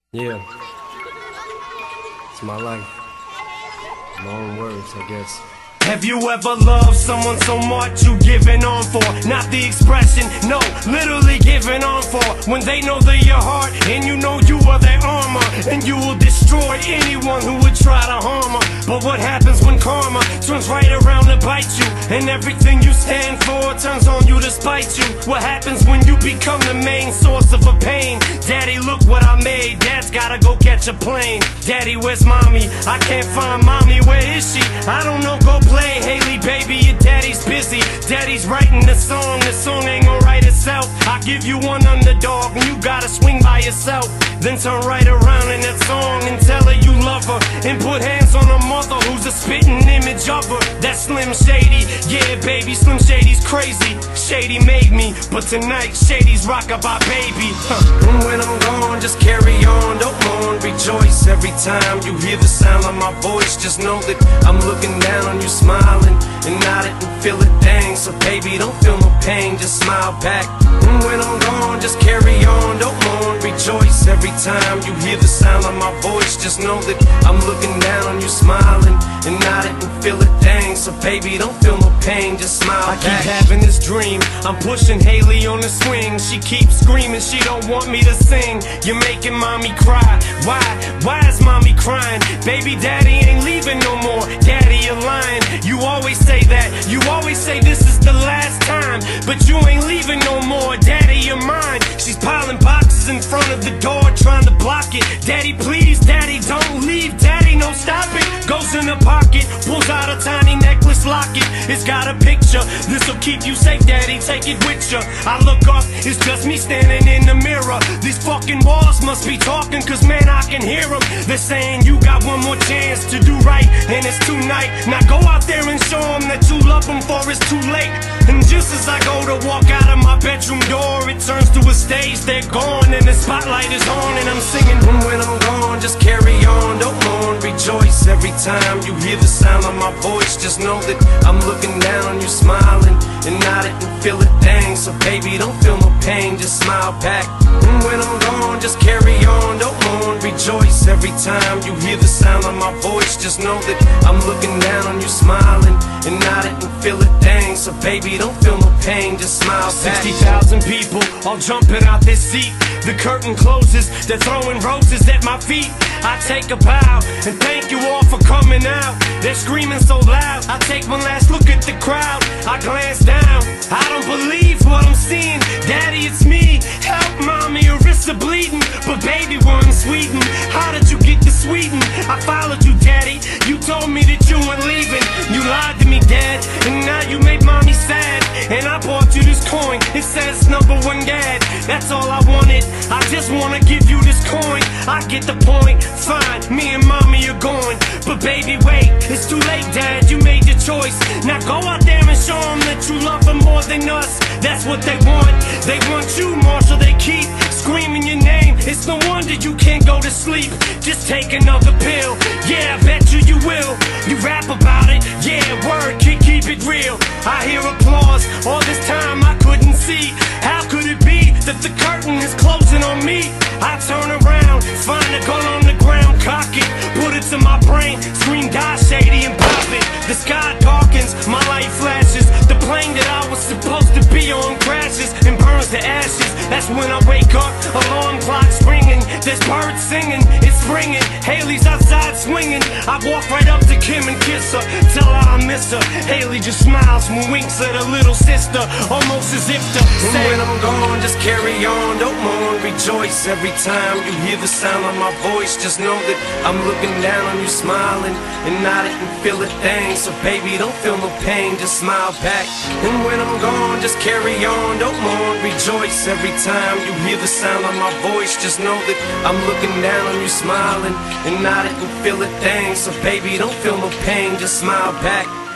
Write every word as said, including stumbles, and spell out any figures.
Yeah, it's my life. My own words, I guess. Have you ever loved someone so much you giving on for? Not the expression, no, literally giving on for. When they know they're your heart and you know you are their armor, and you will destroy anyone who would try to harm her. But what happens when karma turns right around to bite you, and everything you stand for turns on you to spite you? What happens when you become the main source of a pain? Daddy, look what I made. Dad's gotta go catch a plane. Daddy, where's mommy? I can't find mommy, where is she? I don't know, go play. Haley, baby, your daddy's busy. Daddy's writing the song, the song ain't gonna write itself. I give you one underdog and you gotta swing by yourself. Then turn right around in that song and tell her you love her, and put hands on her mother who's a spitting image of her. That's Slim Shady, yeah baby, Slim Shady's crazy. Shady made me, but tonight Shady's rock-a-bye baby. Huh. And when I'm gone, just carry on, don't mourn, rejoice. Every time you hear the sound of my voice, just know that I'm looking down on you, smiling and nodding and feel it, dang. So baby, don't feel no pain, just smile back. And when I'm gone, just carry on, don't mourn, rejoice. Every time you hear the sound of my voice, just know that I'm looking down on you, smiling and nodding and feel it, dang. So baby, don't feel no pain, just smile I back. I keep having this dream, I'm pushing Haley on the swing. She keeps screaming, she don't want me to sing. You're making mommy cry, why? Why is mommy crying? Baby, daddy ain't leaving no more. Daddy, you're lying. You always say that, you always say this is the last time, but you ain't leaving no more. Daddy, you're mine. She's piling boxes in front of the door, trying to block it. Daddy, please, daddy, don't leave. Daddy, no, stop it. Goes in the pocket, pulls out a tiny necklace locket. It's got a picture, this'll keep you safe, daddy, take it with ya. I look up, it's just me standing in the mirror. These fucking walls must be talking, cause man, I can hear them. They're saying you got one more chance to do right, and it's tonight. Now go out there and show them that you love them, for it's too late. And just as I go to walk out of my bedroom door, it turns to a stage, they're gone, and the spotlight is on, and I'm singing. And when I'm gone, just carry on, don't mourn, rejoice. Every time you hear the sound of my voice, just know that I'm looking down on you, smiling and nodding and feel it, dang. So baby, don't feel no pain, just smile back. And when I'm gone, just carry on, don't mourn, rejoice. Every time you hear the sound of my voice, just know that I'm looking down on you, smiling and nodding and feel it, dang. So baby, don't feel no pain, just smile back. sixty thousand people all jumping out this seat. The curtain closes, they're throwing roses at my feet. I take a bow and thank you all for coming out. They're screaming so loud, I take one last look at the crowd. I glance down, I don't believe what I'm seeing. Daddy, it's me, help mommy, her wrists are bleeding. But baby, we're in Sweden, how did you get to Sweden? I followed you, daddy, you told me that you weren't leaving. You lied to me, dad, and now you made mommy sad. And I bought you this coin, it says number one dad. That's all I wanted, I just wanna give you this coin. I get the point, fine, me and mommy are going. But baby, wait, it's too late, dad, you made your choice. Now go out there and show them that you love them more than us. That's what they want, they want you, Marshall. They keep screaming your name, it's no wonder you can't go to sleep. Just take another pill, yeah, I bet you you will. You rap about it, yeah, word, keep, keep it real. I hear applause, all this time I couldn't see. How could it be that the curtain is closing on me? I turn around, find a gun on the ground, cock it, put it to my brain, scream die Shady and pop it. The sky darkens, my light flashes. The plane that I was supposed to be on crashes and burns to ashes. That's when I wake up, alarm clock's ringing, there's birds singing, it's springing, Haley's outside swinging. I walk right up to Kim and kiss her, tell her I miss her. Haley just smiles and winks at her little sister, almost as if to say, when I'm gone, just carry on, don't mourn, rejoice. Every time you hear the sound of my voice, just know that I'm looking down on you, smiling and nodding and feel it, dang. So baby, don't feel no pain, just smile back. And when I'm gone, just carry on, don't mourn, rejoice. Every time you hear the sound of my voice, just know that I'm looking down on you, smiling and nodding and feel it, dang. So baby, don't feel no pain, just smile back.